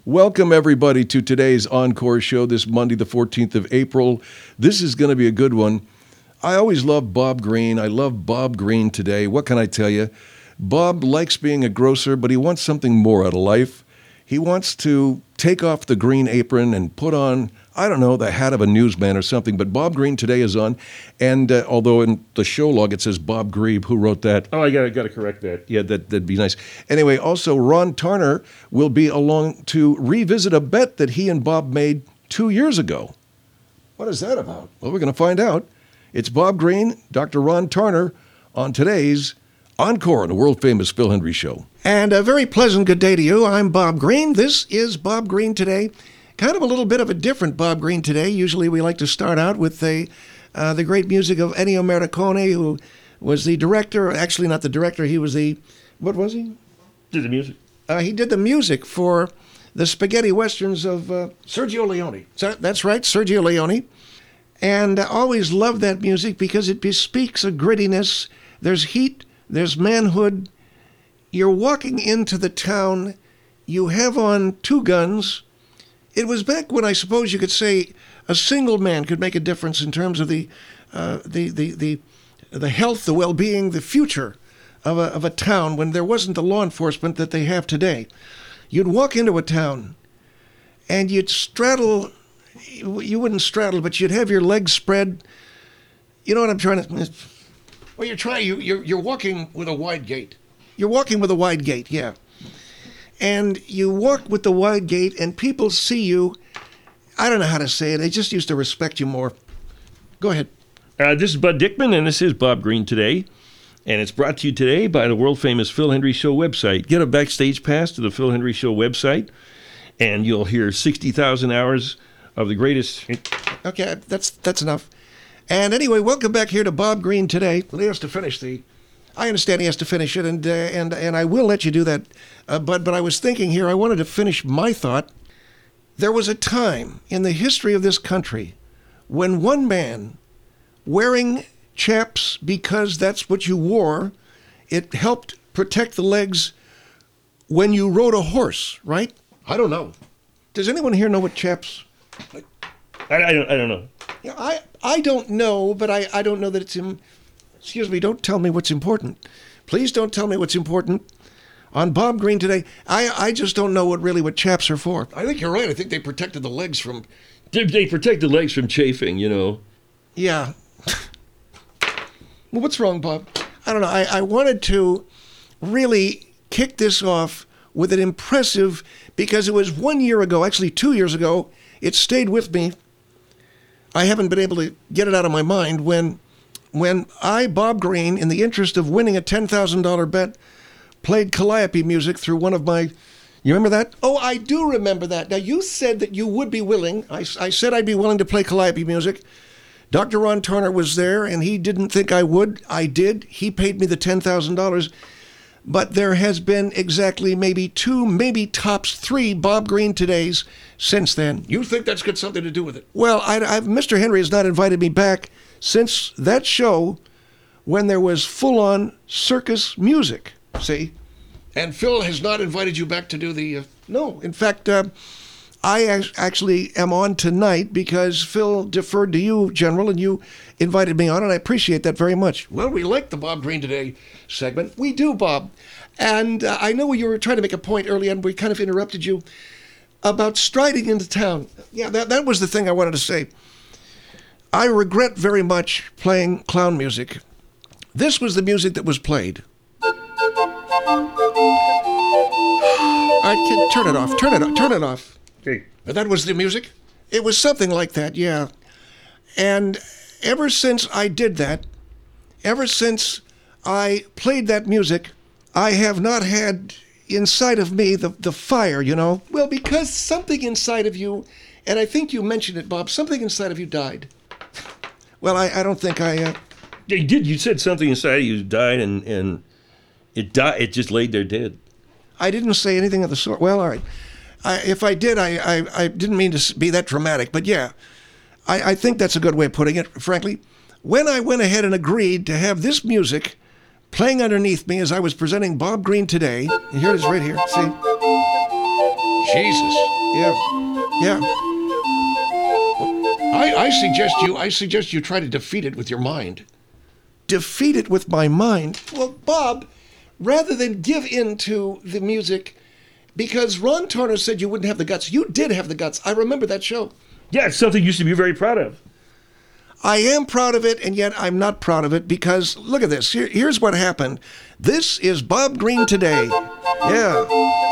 Welcome, everybody, to today's Encore show this Monday, the 14th of April. This is going to be a good one. I always love Bob Green. I love Bob Green today. What can I tell you? Bob likes being a grocer, but he wants something more out of life. He wants to take off the green apron and put on, I don't know, the hat of a newsman or something. But Bob Green today is on. And although in the show log it says Bob Grieve, who wrote that? Oh, I got to correct that. Yeah, that'd be nice. Anyway, also Ron Tarner will be along to revisit a bet that he and Bob made 2 years ago. What is that about? Well, we're going to find out. It's Bob Green, Dr. Ron Tarner on today's Encore on the world-famous Phil Hendrie Show. And a very pleasant good day to you. I'm Bob Green. This is Bob Green Today. Kind of a little bit of a different Bob Green today. Usually we like to start out with the great music of Ennio Morricone, who was the director. Actually, not the director. He was the, what was he? Did the music. He did the music for the spaghetti westerns of Sergio Leone. That's right, Sergio Leone. And I always loved that music because it bespeaks a grittiness. There's heat. There's manhood. You're walking into the town. You have on two guns. It was back when I suppose you could say a single man could make a difference in terms of the health, the well-being, the future of a town when there wasn't the law enforcement that they have today. You'd walk into a town and you'd straddle. You wouldn't straddle, but you'd have your legs spread. You know what I'm trying to. Well, you're walking with a wide gait. You're walking with a wide gait, yeah. And you walk with the wide gait, and people see you. I don't know how to say it. They just used to respect you more. Go ahead. This is Bud Dickman, and this is Bob Green Today. And it's brought to you today by the world-famous Phil Hendrie Show website. Get a backstage pass to the Phil Hendrie Show website, and you'll hear 60,000 hours of the greatest. Okay, that's enough. And anyway, welcome back here to Bob Green Today. Well, he has to finish I understand he has to finish it, and I will let you do that. But I was thinking here, I wanted to finish my thought. There was a time in the history of this country when one man wearing chaps because that's what you wore, it helped protect the legs when you rode a horse, right? I don't know. Does anyone here know what chaps? I don't know. Yeah, I don't know, but I don't know that it's excuse me, don't tell me what's important. Please don't tell me what's important. On Bob Green Today, I just don't know what chaps are for. I think you're right. I think they protected the legs from... They protect the legs from chafing, you know. Yeah. Well, what's wrong, Bob? I don't know. I wanted to really kick this off with an impressive, because it was 1 year ago, actually 2 years ago, it stayed with me. I haven't been able to get it out of my mind when I, Bob Green, in the interest of winning a $10,000 bet, played Calliope music through one of my... You remember that? Oh, I do remember that. Now, you said that you would be willing. I said I'd be willing to play Calliope music. Dr. Ron Tarner was there, and he didn't think I would. I did. He paid me the $10,000. But there has been exactly maybe two, maybe tops three Bob Green Todays since then. You think that's got something to do with it? Well, Mr. Henry has not invited me back since that show when there was full-on circus music, see? And Phil has not invited you back to do the... No, in fact, I actually am on tonight because Phil deferred to you, General, and you invited me on, and I appreciate that very much. Well, we like the Bob Green Today segment. We do, Bob. And I know you were trying to make a point earlier, and we kind of interrupted you about striding into town. Yeah, that was the thing I wanted to say. I regret very much playing clown music. This was the music that was played. Turn it off. Turn it off. Okay. That was the music? It was something like that, yeah. And ever since I did that, ever since I played that music, I have not had inside of me the fire, you know? Well, because something inside of you, and I think you mentioned it, Bob, something inside of you died. Well, I don't think I... You did. You said something inside of you died, and it died. It just laid there dead. I didn't say anything of the sort. Well, all right. If I did, I didn't mean to be that dramatic. But yeah, I think that's a good way of putting it, frankly. When I went ahead and agreed to have this music playing underneath me as I was presenting Bob Green Today, and here it is right here, see? Jesus. Yeah. Yeah. I suggest you try to defeat it with your mind. Defeat it with my mind? Well, Bob, rather than give in to the music, because Ron Turner said you wouldn't have the guts. You did have the guts. I remember that show. Yeah, it's something you should be very proud of. I am proud of it, and yet I'm not proud of it because, look at this. Here's what happened. This is Bob Green today. Yeah.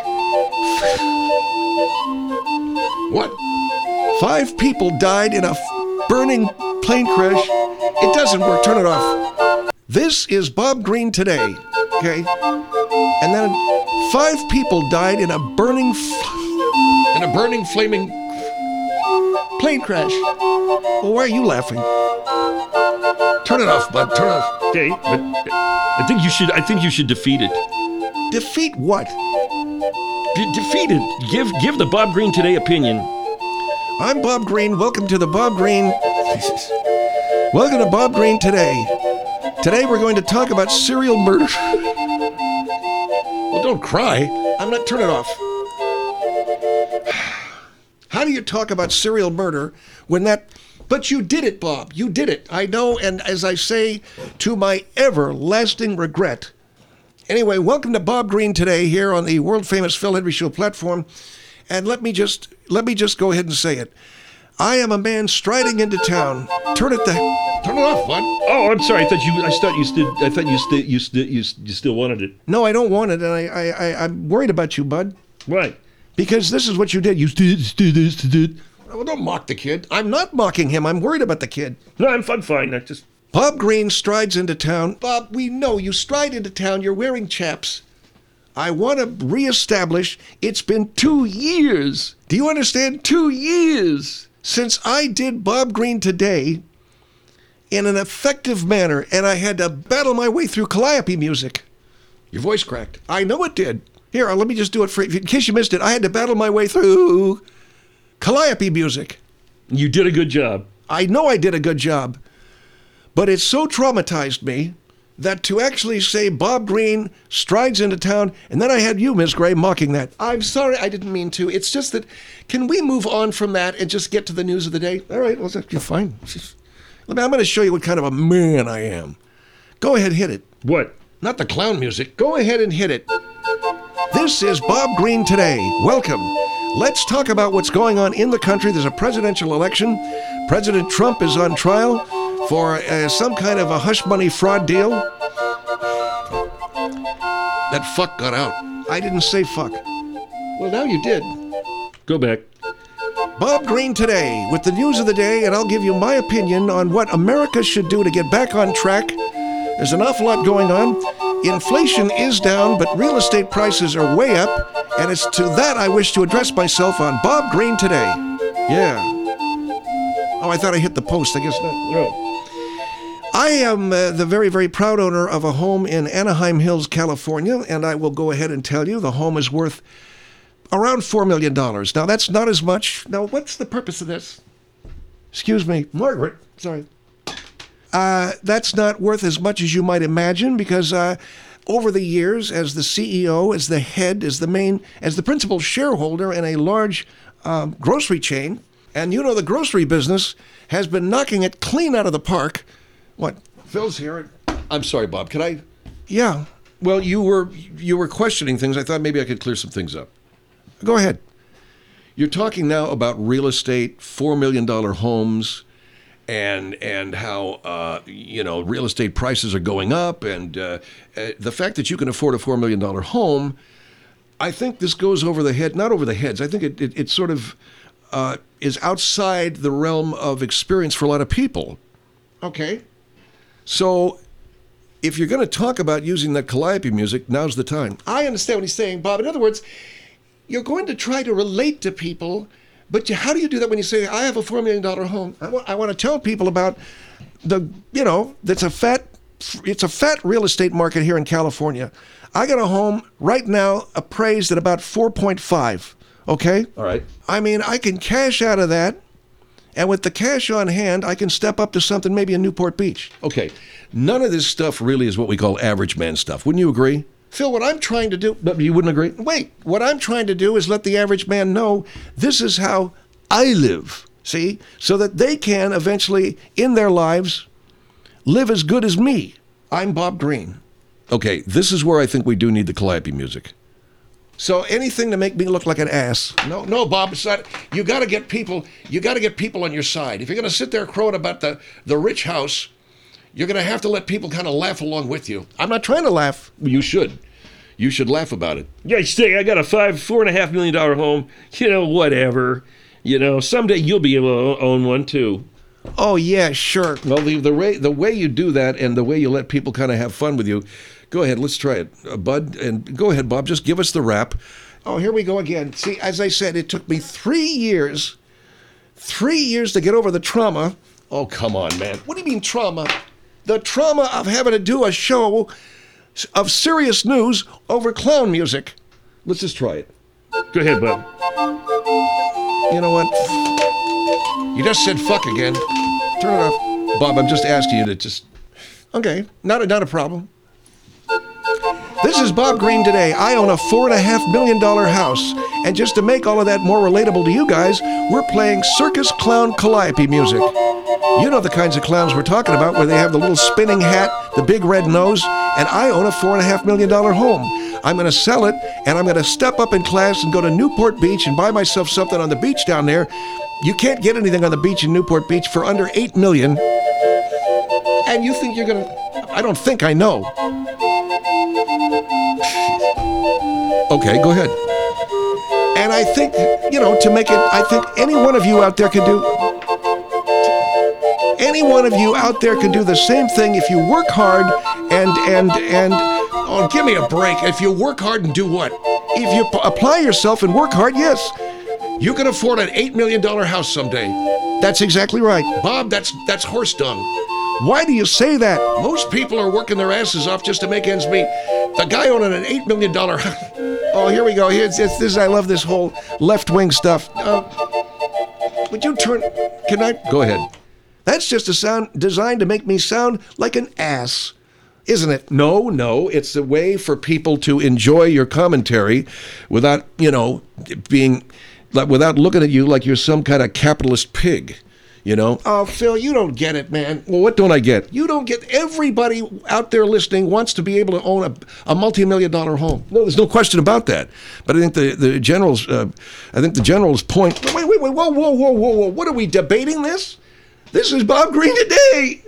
What? 5 people died in a burning plane crash. It doesn't work. Turn it off. This is Bob Green today. Okay? And then 5 people died in a burning flaming plane crash. Well, why are you laughing? Turn it off, bud. Turn it off. Okay, but I think you should defeat it. Defeat what? Defeat it. Give the Bob Green Today opinion. I'm Bob Green. Welcome to the Bob Green. Welcome to Bob Green Today. Today we're going to talk about serial murder. Well, don't cry. I'm not. Turn it off. How do you talk about serial murder when that... But you did it, Bob. You did it. I know, and as I say, to my everlasting regret. Anyway, welcome to Bob Green Today here on the world-famous Phil Hendrie Show platform. And let me just go ahead and say it. I am a man striding into town. Turn it off, bud. Oh, I'm sorry. I thought you still wanted it. No, I don't want it, and I'm worried about you, bud. Why? Because this is what you did. You did. Well, don't mock the kid. I'm not mocking him. I'm worried about the kid. No, I'm fine. I just... Bob Green strides into town. Bob, we know you stride into town. You're wearing chaps. I want to reestablish it's been 2 years. Do you understand? 2 years since I did Bob Green Today in an effective manner, and I had to battle my way through Calliope music. Your voice cracked. I know it did. Here, let me just do it for you. In case you missed it, I had to battle my way through Calliope music. You did a good job. I know I did a good job. But it so traumatized me that to actually say Bob Green strides into town, and then I had you, Ms. Gray, mocking that. I'm sorry, I didn't mean to. It's just that, can we move on from that and just get to the news of the day? All right, well, you're fine. I'm going to show you what kind of a man I am. Go ahead, hit it. What? Not the clown music. Go ahead and hit it. This is Bob Green Today. Welcome. Let's talk about what's going on in the country. There's a presidential election. President Trump is on trial for some kind of a hush money fraud deal. That fuck got out. I didn't say fuck. Well, now you did. Go back. Bob Green Today with the news of the day, and I'll give you my opinion on what America should do to get back on track. There's an awful lot going on. Inflation is down, but real estate prices are way up, and it's to that I wish to address myself on Bob Green Today. Yeah. Oh, I thought I hit the post. I guess not. No. I am the very, very proud owner of a home in Anaheim Hills, California, and I will go ahead and tell you the home is worth around $4 million. Now, that's not as much. Now, what's the purpose of this? Excuse me, Margaret. Sorry. That's not worth as much as you might imagine because over the years, as the CEO, as the head, as the principal shareholder in a large grocery chain, and you know the grocery business has been knocking it clean out of the park. What? Phil's here. I'm sorry, Bob. Can I? Yeah. Well, you were questioning things. I thought maybe I could clear some things up. Go ahead. You're talking now about real estate, $4 million homes, and how real estate prices are going up, and the fact that you can afford a $4 million home. I think this goes over the head, not over the heads. I think it sort of is outside the realm of experience for a lot of people. Okay. So if you're going to talk about using the Calliope music, now's the time. I understand what he's saying, Bob. In other words, you're going to try to relate to people, but how do you do that when you say, I have a $4 million home? I want to tell people about it's a fat real estate market here in California. I got a home right now appraised at about 4.5, okay? All right. I mean, I can cash out of that, and with the cash on hand, I can step up to something maybe in Newport Beach. Okay. None of this stuff really is what we call average man stuff. Wouldn't you agree? Phil, what I'm trying to do... But you wouldn't agree? Wait, what I'm trying to do is let the average man know this is how I live, see? So that they can eventually, in their lives, live as good as me. I'm Bob Green. Okay, this is where I think we do need the Calliope music. So anything to make me look like an ass. No, Bob, it's not. You got to get people on your side. If you're going to sit there crowing about the rich house, you're going to have to let people kind of laugh along with you. I'm not trying to laugh. You should. You should laugh about it. Yeah, say I got a $4.5 million home. Whatever. Someday you'll be able to own one too. Oh yeah, sure. Well, the way you do that and the way you let people kind of have fun with you. Go ahead, let's try it, Bud. And go ahead, Bob. Just give us the rap. Oh, here we go again. See, as I said, it took me 3 years. 3 years to get over the trauma. Oh, come on, man. What do you mean trauma? The trauma of having to do a show of serious news over clown music. Let's just try it. Go ahead, Bob. You know what? You just said fuck again. Turn it off. Bob, I'm just asking you to just... Okay, not a problem. This is Bob Green today. I own a $4.5 million house. And just to make all of that more relatable to you guys, we're playing circus clown calliope music. You know the kinds of clowns we're talking about, where they have the little spinning hat, the big red nose, and I own a $4.5 million home. I'm going to sell it, and I'm going to step up in class and go to Newport Beach and buy myself something on the beach down there. You can't get anything on the beach in Newport Beach for under $8 million. And you think you're going to... I don't think I know. Okay, go ahead. And I think, to make it, I think any one of you out there can do... Any one of you out there can do the same thing if you work hard and oh, give me a break. If you work hard and do what? If you apply yourself and work hard, yes. You can afford an $8 million house someday. That's exactly right. Bob, that's horse dung. Why do you say that? Most people are working their asses off just to make ends meet. The guy owning an $8 million house. Oh, here we go. This. I love this whole left-wing stuff. Would you turn... Can I... Go ahead. That's just a sound designed to make me sound like an ass, isn't it? No. It's a way for people to enjoy your commentary without, being... without looking at you like you're some kind of capitalist pig. Oh, Phil, you don't get it, man. Well, what don't I get? You don't get... Everybody out there listening wants to be able to own a multi-million-dollar home. No, there's no question about that. But I think the general's point... Wait, whoa. What are we debating this? This is Bob Green today.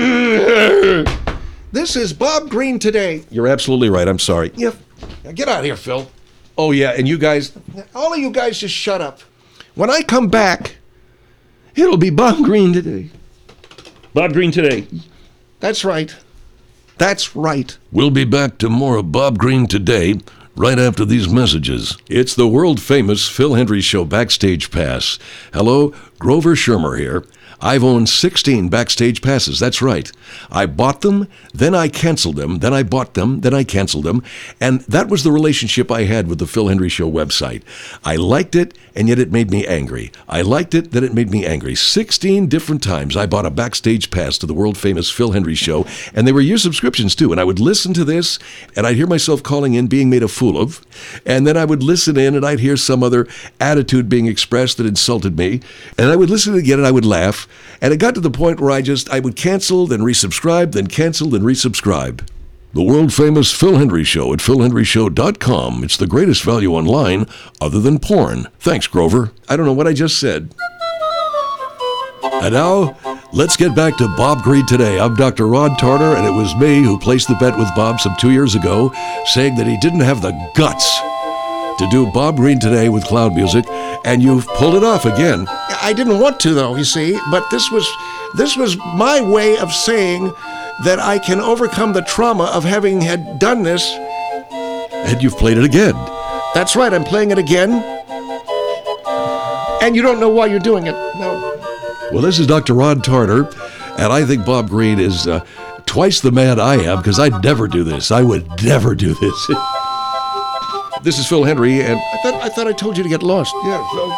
This is Bob Green today. You're absolutely right. I'm sorry. Yeah. Now get out of here, Phil. Oh, yeah, and you guys... All of you guys just shut up. When I come back... It'll be Bob Green today. Bob Green today. That's right. That's right. We'll be back to more of Bob Green today, right after these messages. It's the world-famous Phil Hendrie Show Backstage Pass. Hello, Grover Shermer here. I've owned 16 Backstage Passes, that's right. I bought them, then I canceled them, then I bought them, then I canceled them, and that was the relationship I had with the Phil Hendrie Show website. I liked it, and yet it made me angry. I liked it, then it made me angry. 16 different times I bought a Backstage Pass to the world-famous Phil Hendrie Show, and they were year subscriptions too, and I would listen to this, and I'd hear myself calling in, being made a fool of, and then I would listen in, and I'd hear some other attitude being expressed that insulted me, and I would listen again, and I would laugh. And it got to the point where I would cancel, then resubscribe, then cancel, then resubscribe. The world-famous Phil Hendrie Show at philhendrieshow.com. It's the greatest value online other than porn. Thanks, Grover. I don't know what I just said. And now, let's get back to Bob Green today. I'm Dr. Rod Tarter, and it was me who placed the bet with Bob some 2 years ago, saying that he didn't have the guts to do Bob Green today with cloud music, and you've pulled it off again. I didn't want to, though, you see, but this was my way of saying that I can overcome the trauma of having had done this. And you've played it again. That's right, I'm playing it again. And you don't know why you're doing it. No. Well, this is Dr. Rod Tarter, and I think Bob Green is twice the man I am, because I'd never do this. I would never do this. This is Phil Hendrie, and... I thought I told you to get lost. Yeah, Phil.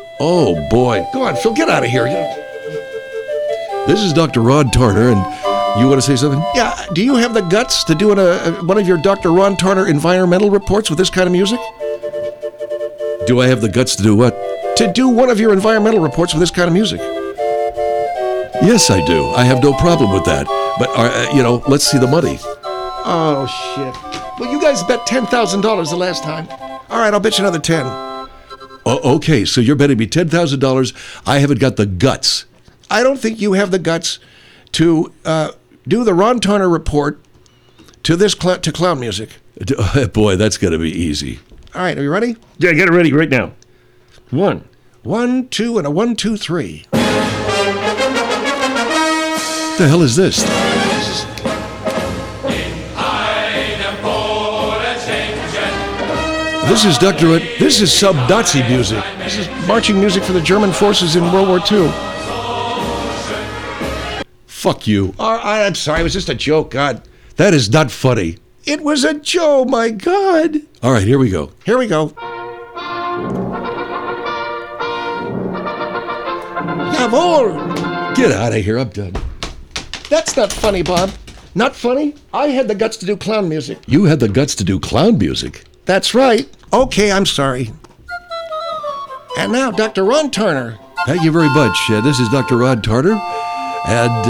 Oh, boy. Go on, Phil, get out of here. This is Dr. Rod Tarter, and You want to say something? Yeah, do you have the guts to do one of your Dr. Ron Turner environmental reports with this kind of music? Do I have the guts to do what? To do one of your environmental reports with this kind of music. Yes, I do. I have no problem with that. But, let's see the money. Oh, shit. Well, you guys bet $10,000 the last time. All right, I'll bet you another 10. Oh, okay, so you're betting me $10,000. I haven't got the guts. I don't think you have the guts to do the Ron Turner report to this to clown music. Boy, that's going to be easy. All right, are you ready? Yeah, get it ready right now. 1. 1, 2, and a 1, 2, 3. What the hell is this? This is This is sub-Nazi music. This is marching music for the German forces in World War II. Fuck you. I'm sorry, it was just a joke, God. That is not funny. It was a joke, my God. All right, here we go. Here we go. Jawohl. Get out of here, I'm done. That's not funny, Bob. Not funny? I had the guts to do clown music. You had the guts to do clown music. That's right. Okay, I'm sorry. And now, Dr. Ron Turner. Thank you very much. This is Dr. Ron Turner. And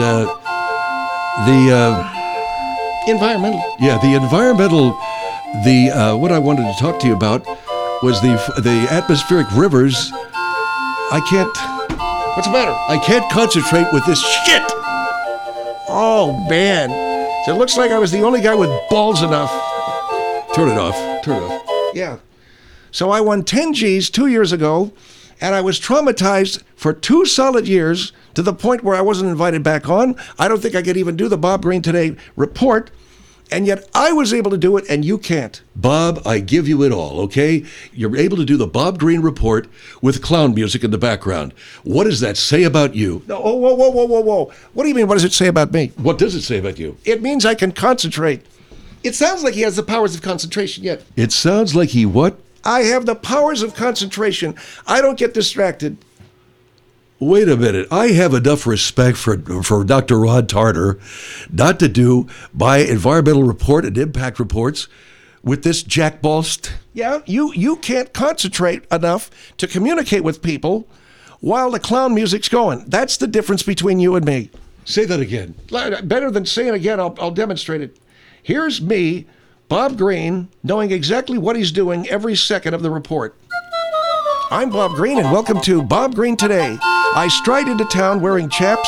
Environmental. the environmental, what I wanted to talk to you about was the atmospheric rivers. What's the matter? I can't concentrate with this shit. Oh, man. So it looks like I was the only guy with balls enough. Turn it off. Turn it off. Yeah. So I won 10 G's 2 years ago, and I was traumatized for 2 solid years to the point where I wasn't invited back on. I don't think I could even do the Bob Green Today report, and yet I was able to do it, and you can't. Bob, I give you it all, okay? You're able to do the Bob Green report with clown music in the background. What does that say about you? No, whoa. What do you mean, what does it say about me? What does it say about you? It means I can concentrate. It sounds like he has the powers of concentration yet. It sounds like he what? I have the powers of concentration. I don't get distracted. Wait a minute. I have enough respect for Dr. Ron Turner not to do my environmental report and impact reports with this jackball. Yeah, you can't concentrate enough to communicate with people while the clown music's going. That's the difference between you and me. Say that again. Better than saying it again, I'll demonstrate it. Here's me, Bob Green, knowing exactly what he's doing every second of the report. I'm Bob Green, and welcome to Bob Green Today. I stride into town wearing chaps.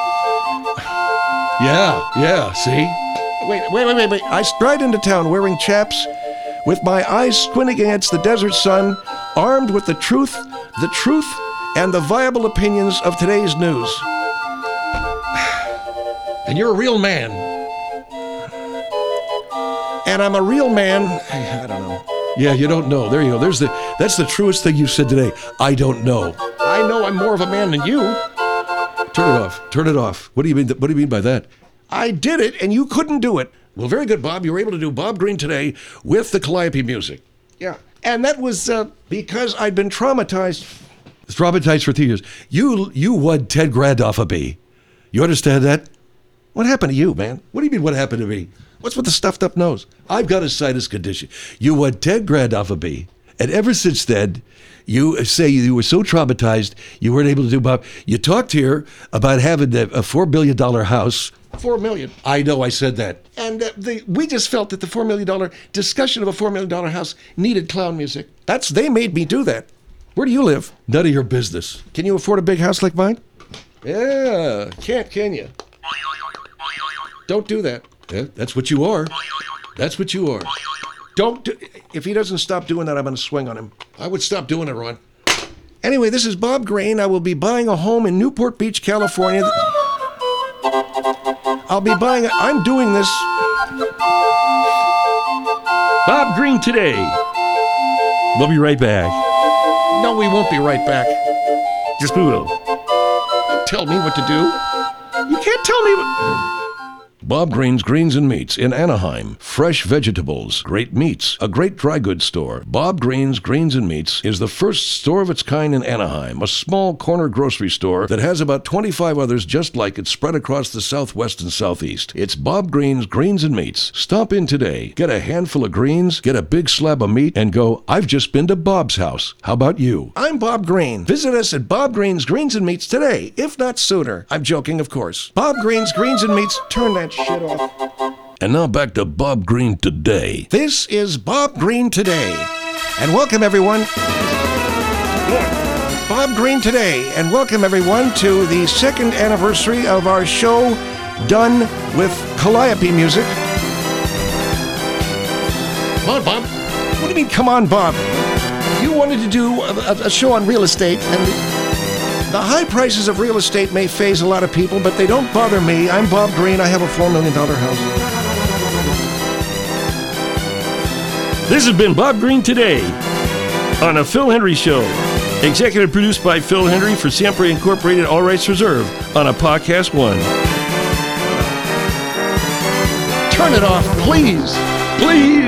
Yeah, see? Wait. I stride into town wearing chaps, with my eyes squinting against the desert sun, armed with the truth, and the viable opinions of today's news. And you're a real man. And I'm a real man. I don't know. Yeah, you don't know. There you go. That's the truest thing you said today. I don't know. I know I'm more of a man than you. Turn it off. Turn it off. What do you mean? What do you mean by that? I did it, and you couldn't do it. Well, very good, Bob. You were able to do Bob Green Today with the Calliope music. Yeah, and that was because I'd been traumatized. Traumatized for 3 years. You won 10 grand off of me. You understand that? What happened to you, man? What do you mean? What happened to me? What's with the stuffed up nose? I've got a sinus condition. You won 10 grand off of me. And ever since then, you say you were so traumatized, you weren't able to do Bob. You talked here about having a $4 million house. $4 million. I know, I said that. And we just felt that the $4 million discussion of a $4 million house needed clown music. They made me do that. Where do you live? None of your business. Can you afford a big house like mine? Yeah. Can't, can you? Don't do that. Yeah, that's what you are. That's what you are. If he doesn't stop doing that, I'm going to swing on him. I would stop doing it, Ron. Anyway, this is Bob Green. I will be buying a home in Newport Beach, California. I'm doing this. Bob Green Today. We'll be right back. No, we won't be right back. Just we will. Don't tell me what to do. You can't tell me what... Bob Green's Greens and Meats in Anaheim. Fresh vegetables, great meats, a great dry goods store. Bob Green's Greens and Meats is the first store of its kind in Anaheim, a small corner grocery store that has about 25 others just like it spread across the Southwest and Southeast. It's Bob Green's Greens and Meats. Stop in today, get a handful of greens, get a big slab of meat, and go, I've just been to Bob's house. How about you? I'm Bob Green. Visit us at Bob Green's Greens and Meats today, if not sooner. I'm joking, of course. Bob Green's Greens and Meats. Turn that shit off. And now back to Bob Green Today. This is Bob Green Today. And welcome, everyone. Bob Green Today. And welcome, everyone, to the second anniversary of our show done with Calliope music. Come on, Bob. What do you mean, come on, Bob? You wanted to do a show on real estate, and the high prices of real estate may faze a lot of people, but they don't bother me. I'm Bob Green. I have a $4 million house. This has been Bob Green Today on a Phil Hendry Show. Executive produced by Phil Hendry for Siempre Incorporated, all rights reserved on a Podcast One. Turn it off, please. Please.